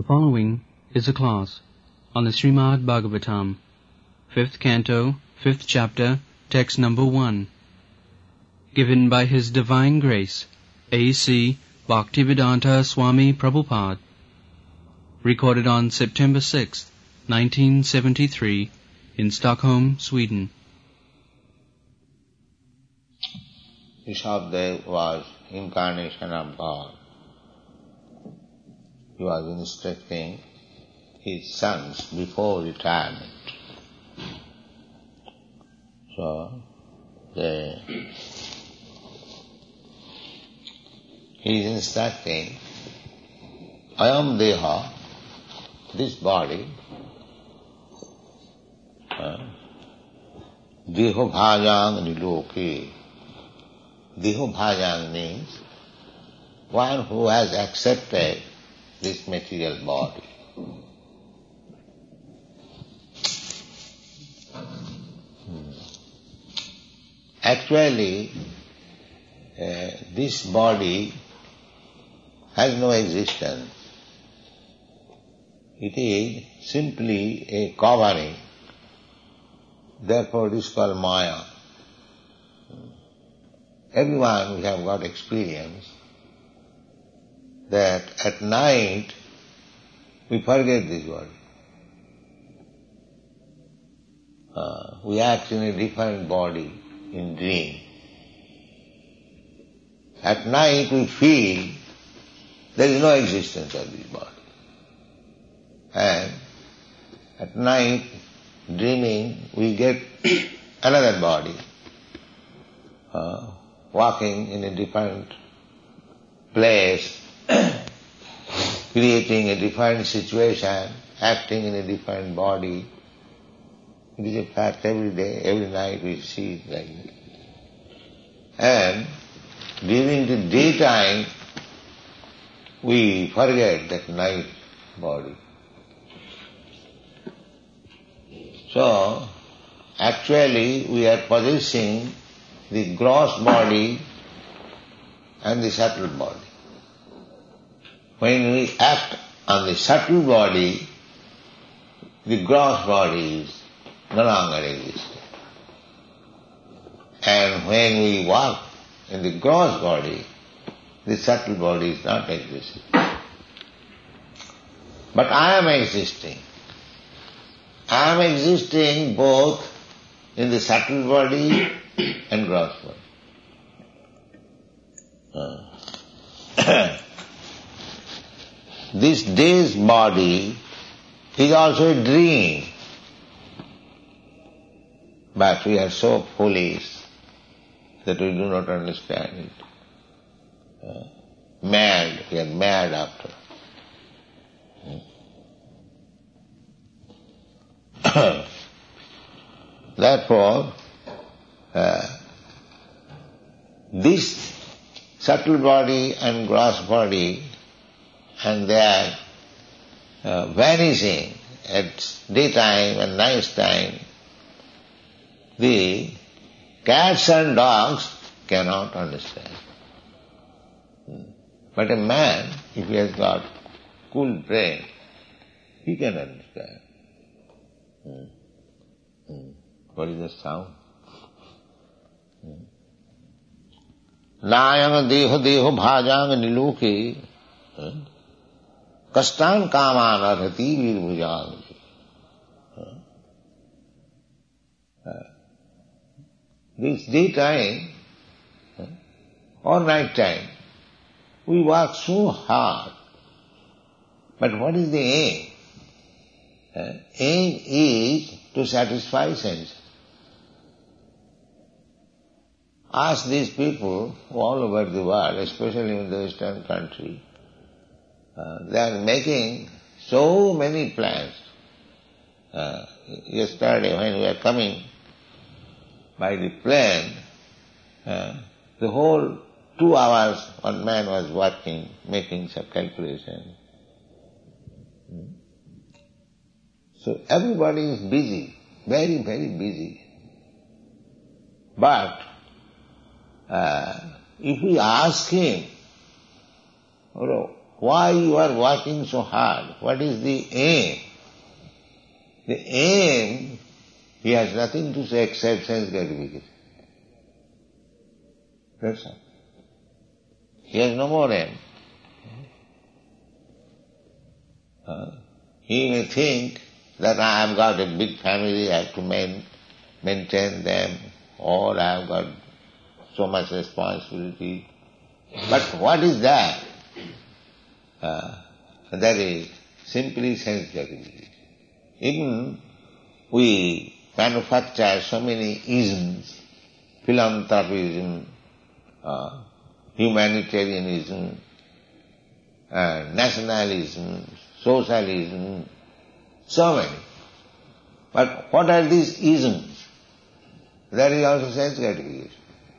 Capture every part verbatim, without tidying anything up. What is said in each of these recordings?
The following is a class on the Srimad Bhagavatam, fifth canto, fifth chapter, text number one, given by His Divine Grace, A C Bhaktivedanta Swami Prabhupada, recorded on September sixth, nineteen seventy-three, in Stockholm, Sweden. Rishabdev was incarnation of God. He was instructing his sons before retirement. So, the, he is instructing, Ayam Deha, this body, uh, Deho Bhajang Niloke. Deho Bhajang means one who has accepted this material body. Hmm. Actually, uh, this body has no existence. It is simply a covering. Therefore it is called Maya. Everyone, we have got experience that at night we forget this body. Uh, we act in a different body in dream. At night we feel there is no existence of this body. And at night, dreaming, we get another body, uh, walking in a different place, creating a different situation, acting in a different body. It is a fact every day, every night we see it like that. And during the daytime, we forget that night body. So, actually we are possessing the gross body and the subtle body. When we act on the subtle body, the gross body is no longer existing. And when we walk in the gross body, the subtle body is not existing. But I am existing. I am existing both in the subtle body and gross body. Uh. This day's body is also a dream. But we are so foolish that we do not understand it. Uh, mad, we are mad after. Therefore, uh, this subtle body and gross body and their uh, vanishing at daytime and night time, the cats and dogs cannot understand. But a man, if he has got cool brain, he can understand. Hmm. Hmm. What is the sound? Hmm. Nayang deho deho bhajang niloke kastan kaman arhati virbhujang. This daytime or night time, we work so hard. But what is the aim? Uh, aim is to satisfy sense. Ask these people all over the world, especially in the Western country, uh, they are making so many plans. Uh, yesterday when we were coming by the plane, uh, the whole two hours one man was working, making some calculation. Hmm. So everybody is busy, very, very busy. But uh, if we ask him, oh, why you are working so hard? What is the aim? The aim, he has nothing to say except sense gratification. That's all. He has no more aim. Uh, he may think that I have got a big family, I have to main, maintain them, or I have got so much responsibility. But what is that? Uh, that is simply sense gratification. Even we manufacture so many isms, philanthropism, uh, humanitarianism, uh, nationalism, socialism, so many. But what are these isms? That is also sense gratification.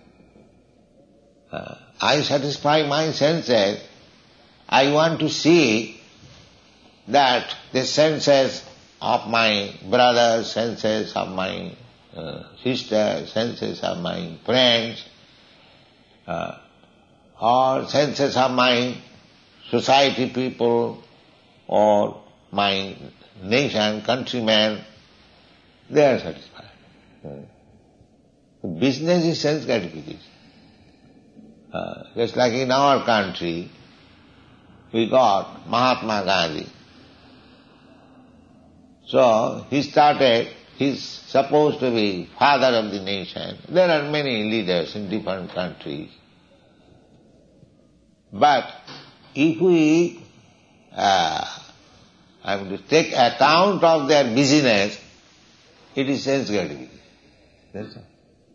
Uh, I satisfy my senses. I want to see that the senses of my brother, senses of my uh, sister, senses of my friends, uh, or senses of my society people, or my nation, countrymen, they are satisfied. The business is sense gratification. Uh, just like in our country, we got Mahatma Gandhi. So he started, he's supposed to be father of the nation. There are many leaders in different countries. But if we uh, I mean, to take account of their busyness, it is sense gratification. That's all.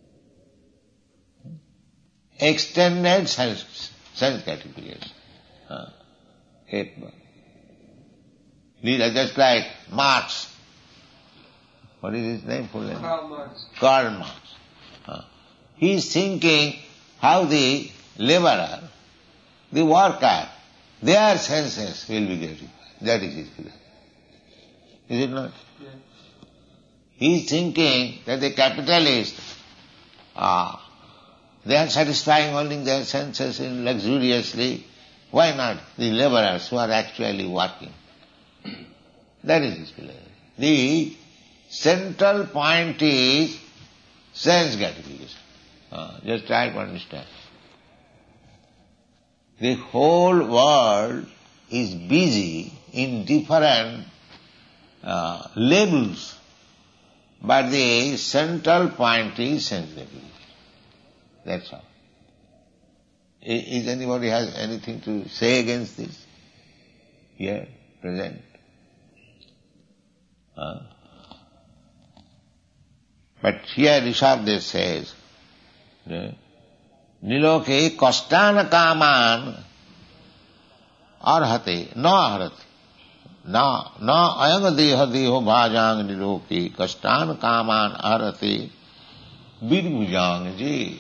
Extended sense, sense gratification. Uh, These are just like Marx. What is his name? Full name? Karl Marx. Karl Marx. Uh, he is thinking how the laborer, the worker, their senses will be gratified. That is his philosophy. Is it not? Yeah. He is thinking that the capitalist, uh, they are satisfying only their senses in luxuriously. Why not the laborers who are actually working? That is his philosophy. The central point is sense gratification. Uh, just try to understand. The whole world is busy in different uh, labels, but the central point is sense gratification. That's all. Is anybody has anything to say against this? Here, present. Uh, but here Rishabdev says, Niloke kastana kaman arhate, na arhate. Na, na ayang deha deho bhajang niloke kastana kaman arhate birbhujang ji.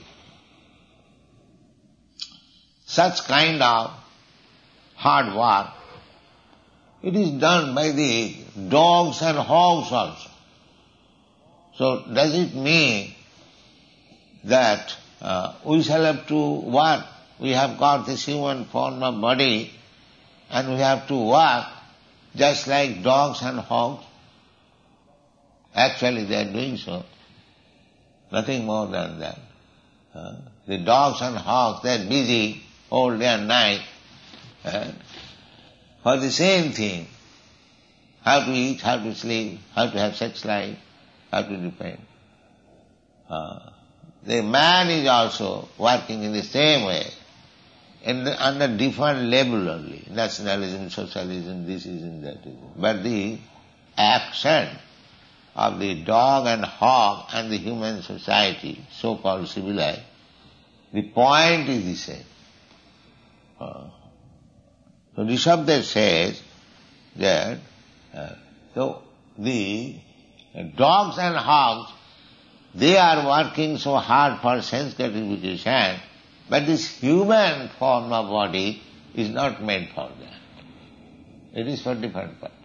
Such kind of hard work, it is done by the dogs and hogs also. So does it mean that uh, we shall have to work? We have got this human form of body and we have to work just like dogs and hogs? Actually they are doing so. Nothing more than that. Uh, the dogs and hogs, they are busy all day and night uh, for the same thing. How to eat, how to sleep, how to have sex life, how to depend. Uh, the man is also working in the same way, in the, under different level only. Nationalism, socialism, this is and that is. But the action of the dog and hog and the human society, so-called civilized, the point is the same. Uh, so Rishabdev says that uh, so the dogs and hogs, they are working so hard for sense gratification, but this human form of body is not meant for that. It is for different purpose.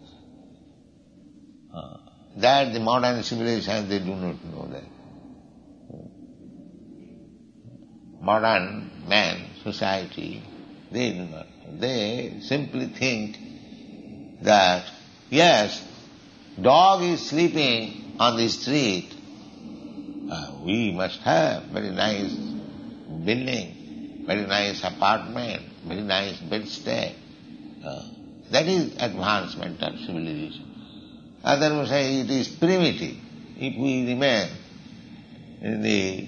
Uh, that the modern civilization, they do not know that. Modern man, society, They do not. They simply think that, yes, dog is sleeping on the street, uh, we must have very nice building, very nice apartment, very nice bedstead. Uh, that is advancement of civilization. Others will say it is primitive. If we remain in the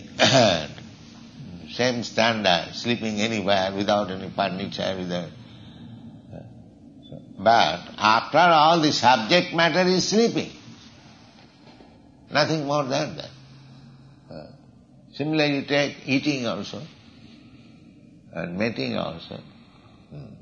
same standard, sleeping anywhere without any furniture, without... But after all, the subject matter is sleeping. Nothing more than that. Uh, similarly, you take eating also, and mating also. Hmm.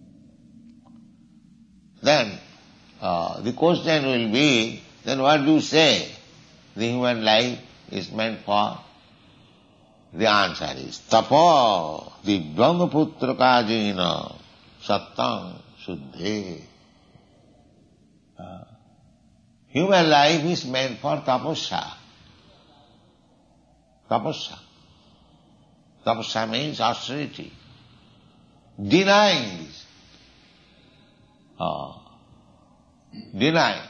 Then, uh, the question will be, then what do you say the human life is meant for? The answer is, tapo divyanga kajina sattam suddhe. Uh, human life is meant for tapasya. Tapasya. Tapasya means austerity. Denying this. Uh, denying.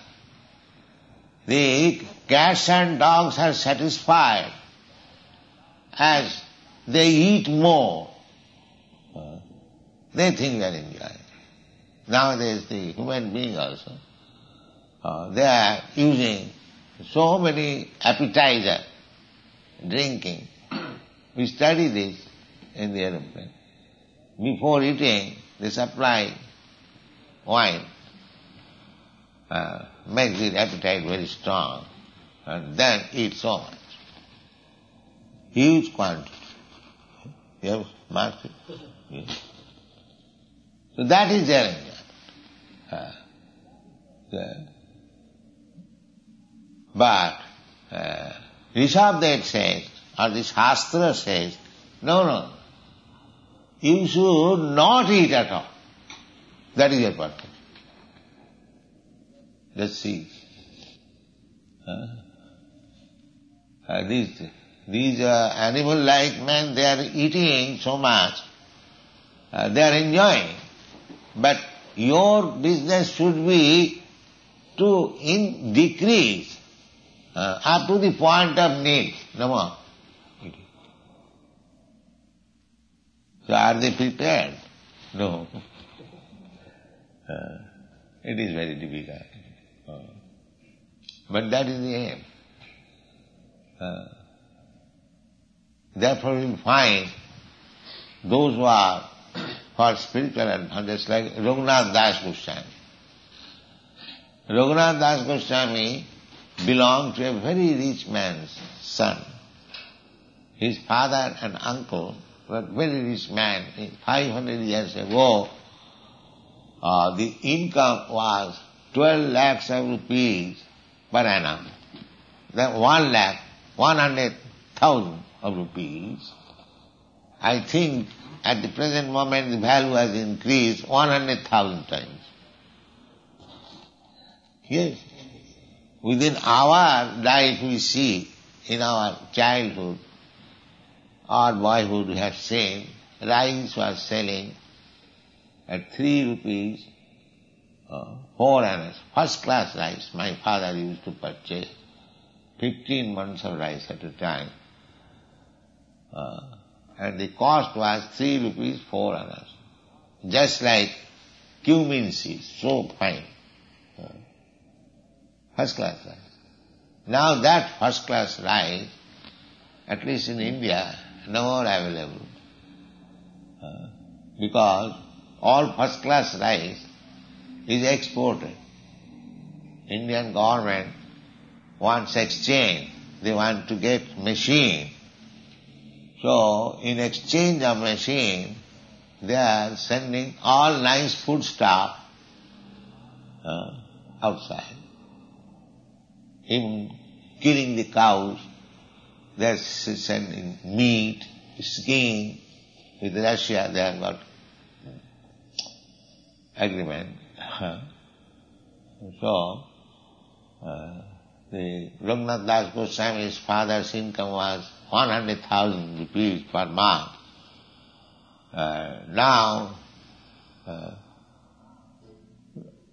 The cats and dogs are satisfied as they eat more. Uh, they think they are enjoying. Nowadays the human being also, uh, they are using so many appetizer, drinking. We study this in the aeroplane. Before eating, they supply wine, uh, makes the appetite very strong, and then eat so much. Huge quantity. You have marked it? Yes. So that is their enjoyment. Uh, the, but uh, Rishabdev says, or the Shastra says, no, no, you should not eat at all. That is your purpose. Let's see. Uh, uh, these these uh, animal-like men, they are eating so much, uh, they are enjoying. But your business should be to in decrease uh, up to the point of need, no more. So are they prepared? No. Uh, it is very difficult. Uh, but that is the aim. Uh, therefore you will find those who are for spiritual advance, just like Raghunath Das Goswami. Raghunath Das Goswami belonged to a very rich man's son. His father and uncle were very rich men. five hundred years ago, uh, the income was twelve lakhs of rupees per annum. Then one lakh, one hundred thousand of rupees. I think at the present moment the value has increased one hundred thousand times. Yes. Within our life we see, in our childhood or boyhood we have seen, rice was selling at three rupees, uh, four annas, first class rice. My father used to purchase fifteen months of rice at a time. Uh, and the cost was three rupees, four annas. Just like cumin seeds, so fine. Uh, first class rice. Now that first class rice, at least in India, no more available. Uh, because all first class rice is exported. Indian government wants exchange. They want to get machine. So in exchange of machine, they are sending all nice food stuff uh, outside. Even killing the cows, they are sending meat, skin. With Russia they have got agreement. So, uh, the Raghunath Das Goswami's father's income was one hundred thousand rupees per month. Uh, now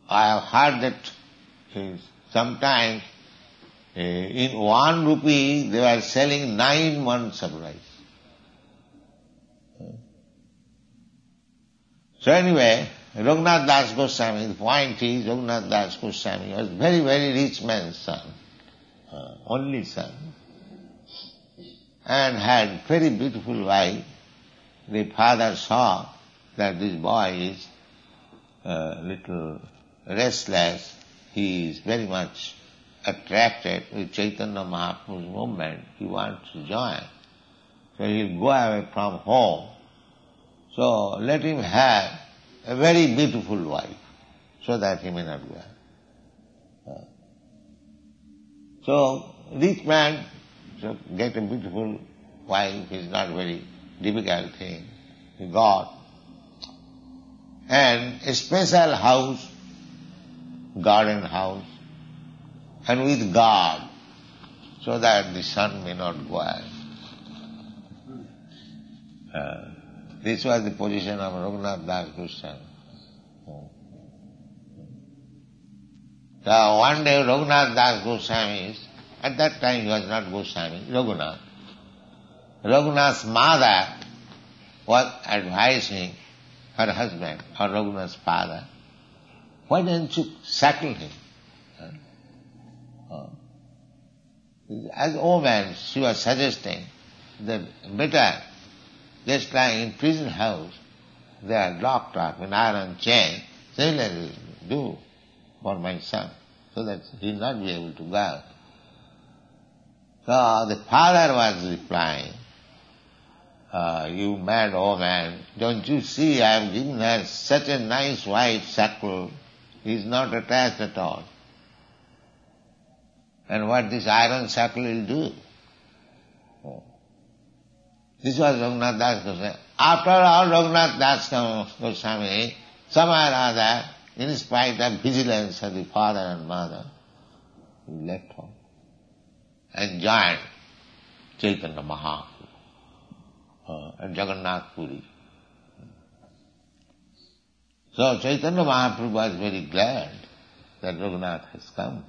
I have heard that uh, sometimes uh, in one rupee they were selling nine months of rice. So anyway, Raghunath Das Goswami, the point is, Raghunath Das Goswami was very, very rich man's son, uh, only son, and had very beautiful wife. The father saw that this boy is a little restless, he is very much attracted with Chaitanya Mahaprabhu's movement, he wants to join. So he will go away from home. So let him have a very beautiful wife, so that he may not go away. So rich man, so get a beautiful wife is not very difficult thing. He got. And a special house, garden house, and with guard, so that the sun may not go away. Uh, this was the position of Raghunath Das Goswami. So one day Raghunath Das Goswami, at that time he was not Goswami, Raghunath. Raghunath's mother was advising her husband, or Raghunath's father, why don't you settle him? As a woman, she was suggesting that better, just like in prison house, they are locked up in iron chain, similarly do for my son, so that he will not be able to go out. So the father was replying, uh, you mad old man, don't you see I have given her such a nice white shackle, he is not attached at all. And what this iron shackle will do? Oh. This was Raghunath Das Goswami. After all, Raghunath Das Goswami, somehow or other, in spite of vigilance of the father and mother, he left home and joined Chaitanya Mahaprabhu uh, at Jagannath Puri. So Chaitanya Mahaprabhu was very glad that Raghunath has come.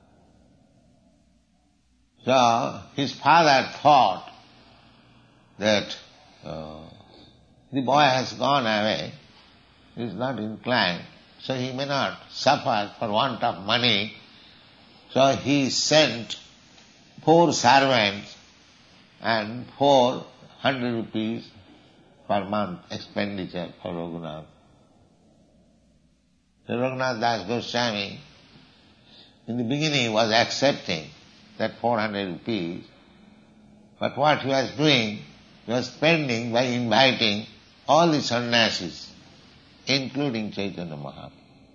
So his father thought that uh, the boy has gone away, he is not inclined, so he may not suffer for want of money. So he sent four servants and four hundred rupees per month expenditure for Raghunath. So Raghunath Das Goswami in the beginning was accepting that four hundred rupees, but what he was doing, he was spending by inviting all the sannyasis, including Chaitanya Mahaprabhu.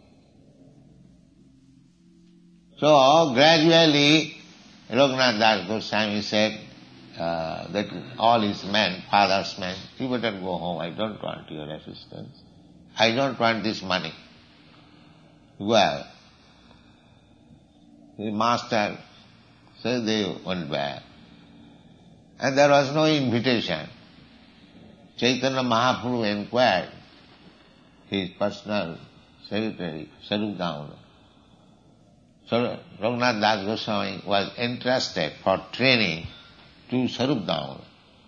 So gradually Raghunath Das Goswami said uh, that all his men, father's men, you better go home, I don't want your assistance. I don't want this money. Well, the master said they went back. And there was no invitation. Chaitanya Mahaprabhu inquired his personal secretary, Sarup Damodar. So Raghunath Das Goswami was entrusted for training to Sarup Damodar.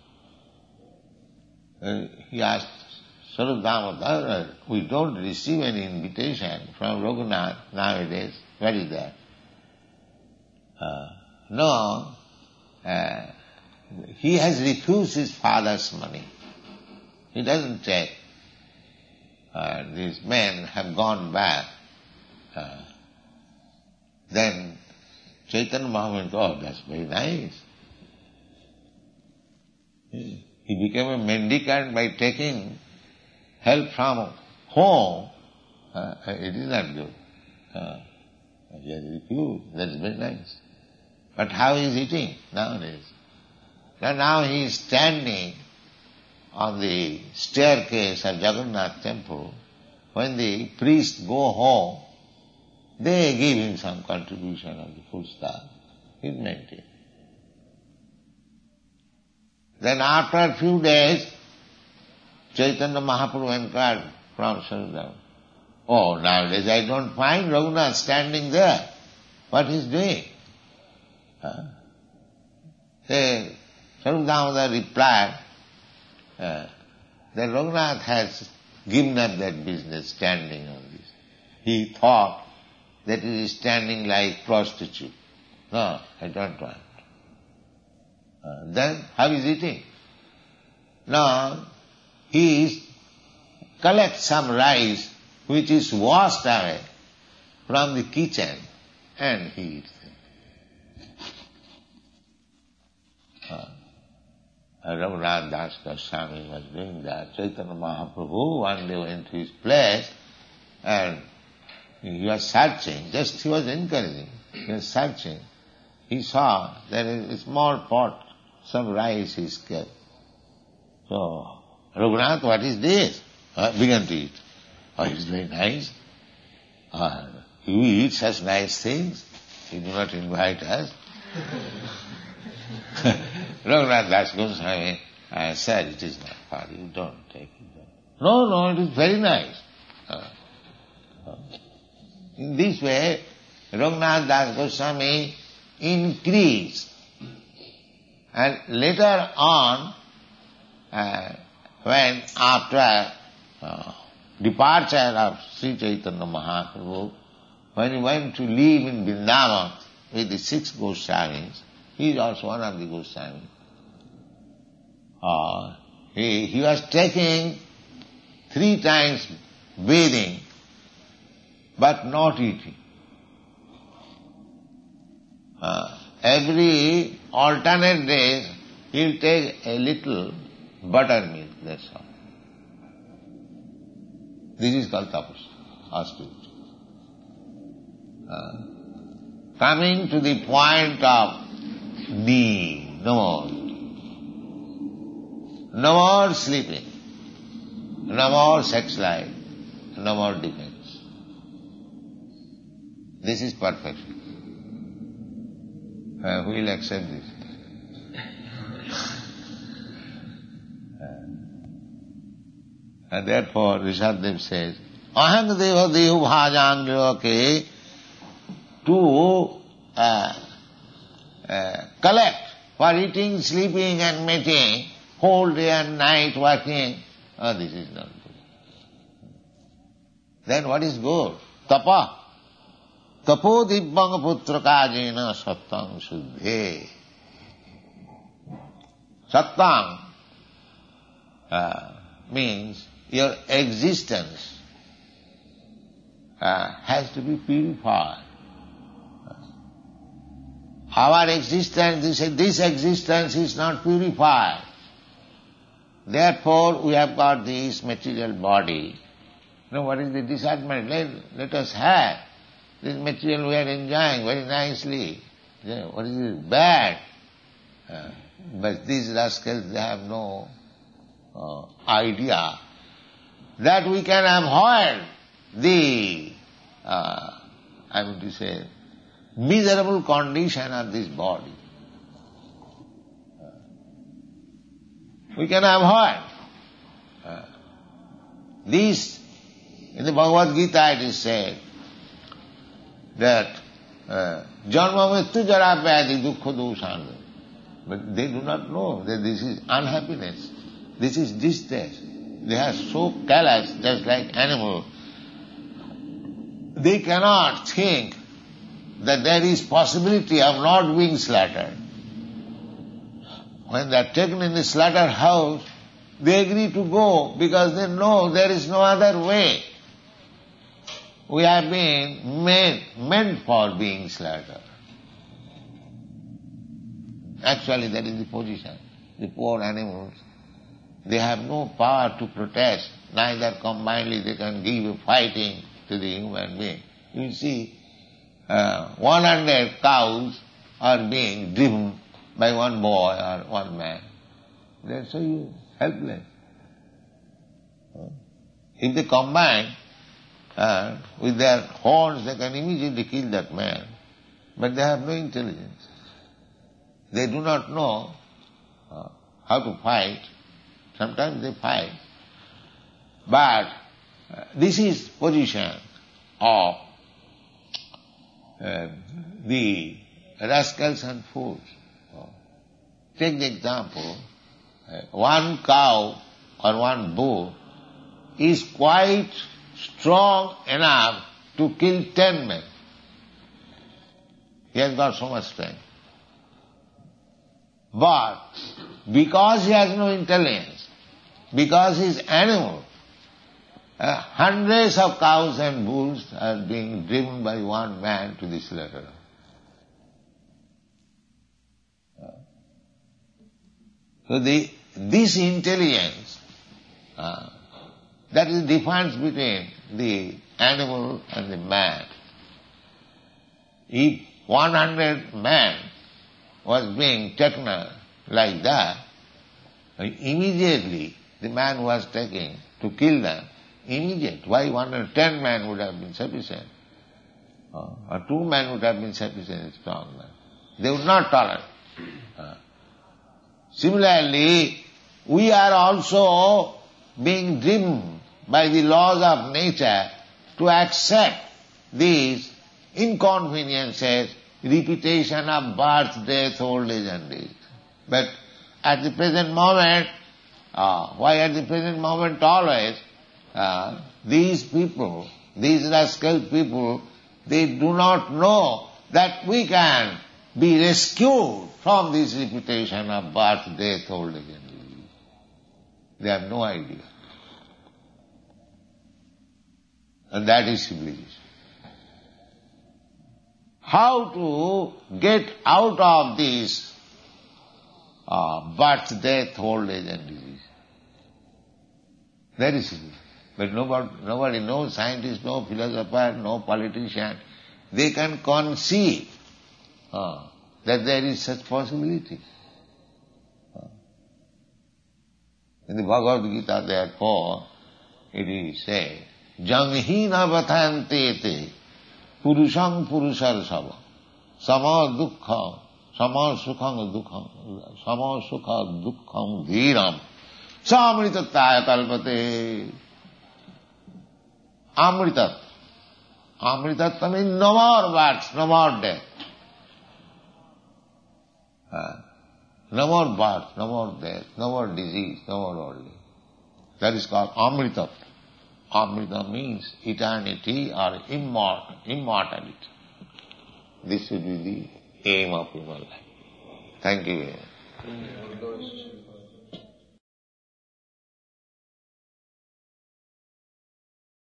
Uh, he asked Sarup Damodar, we don't receive any invitation from Raghunath nowadays. What is that? Uh, no, uh, he has refused his father's money. He doesn't take. Uh, these men have gone back. Uh, then Chaitanya Mahaprabhu thought, oh, that's very nice. He became a mendicant by taking help from home. Uh, it is not good. Uh, he has refused. That's very nice. But how he is eating nowadays? And now he is standing on the staircase of Jagannath temple. When the priests go home, they give him some contribution of the food stuff. He is maintained. Then after a few days, Chaitanya Mahaprabhu inquired from Sarup, Oh, nowadays I don't find Raghunath standing there. What he's doing? Huh? Say, Swarup Damodar replied uh, that Raghunath has given up that business, standing on this. He thought that he is standing like prostitute. No, I don't want. Uh, then how is eating? Now, he is, collects some rice which is washed away from the kitchen and he eats it. Uh, Raghunath Das Goswami was doing that. Chaitanya Mahaprabhu one day went to his place and he was searching, just he was encouraging, he was searching. He saw there is a small pot, some rice is kept. So, Raghunath, what is this? Uh, began to eat. Oh, it's very nice. Uh, you eat such nice things, you do not invite us. Raghunath Das Goswami uh, said, it is not for you, don't take it. No, no, it is very nice. Uh, uh. In this way, Raghunath Das Goswami increased. And later on, uh, when after uh, departure of Sri Chaitanya Mahaprabhu, when he went to live in Vrindavan with the six Goswamis, he is also one of the Goswamis. Uh, he, he was taking three times bathing, but not eating. Uh, every alternate days, he will take a little buttermilk, that's all. This is called tapas, austerity. Uh, coming to the point of need, no more eating. No more sleeping. No more sex life. No more defense. This is perfection. Uh, who will accept this? And therefore, Rishabdev says, Aham deva dehu bhajanyoke, to uh, uh, collect for eating, sleeping and mating, whole day and night working, oh, this is not good. Then what is good? Tapa. Tapo dibbang putra kajena sattang suddhe. Sattang uh, means your existence uh, has to be purified. Our existence, this, this existence is not purified. Therefore, we have got this material body. Now, what is the disadvantage? Let, let us have this material we are enjoying very nicely. What is it? Bad. Uh, but these rascals, they have no uh, idea that we can avoid the, uh, I would say, miserable condition of this body. We can avoid. Uh, this, in the Bhagavad Gita it is said that janma mrityu jara vyadhi dukkha dosana. But they do not know that this is unhappiness, this is distress. They are so callous, just like animals. They cannot think that there is possibility of not being slaughtered. When they are taken in the slaughterhouse, they agree to go because they know there is no other way. We have been made, meant for being slaughtered. Actually, that is the position. The poor animals, they have no power to protest, neither combinedly they can give a fighting to the human being. You see, uh, one hundred cows are being driven by one boy or one man. They are so helpless. If they combine uh, with their horns, they can immediately kill that man. But they have no intelligence. They do not know uh, how to fight. Sometimes they fight. But Uh, this is position of uh, the rascals and fools. Take the example, uh, one cow or one bull is quite strong enough to kill ten men. He has got so much strength. But because he has no intelligence, because he is animal, uh, hundreds of cows and bulls are being driven by one man to the slaughter. So the, this intelligence, uh, that is the difference between the animal and the man. If one hundred men was being taken like that, immediately the man who was taking to kill them, immediate. Why one hundred ten men would have been sufficient? Uh, or two men would have been sufficient, strong men. They would not tolerate. Uh, Similarly, we are also being driven by the laws of nature to accept these inconveniences, repetition of birth, death, old age and age. But at the present moment, uh, why at the present moment always, uh, these people, these rascal people, they do not know that we can be rescued from this repetition of birth, death, old age and disease. They have no idea. And that is civilization. How to get out of this uh, birth, death, old age and disease? That is civilization. But nobody, nobody, no scientist, no philosopher, no politician, they can conceive uh, that there is such possibility. Uh. In the Bhagavad Gita, therefore, it is said, Janghina vatantete purusham purusarsava sama dukkham sama sukham dukkham sama sukha dukkham dhiram samritataya kalpate. Amritat. Amritat means no more births, no more death. Uh, no more birth, no more death, no more disease, no more old age. That is called Amritat. Amrita means eternity or immort- immortality. This should be the aim of human life. Thank you.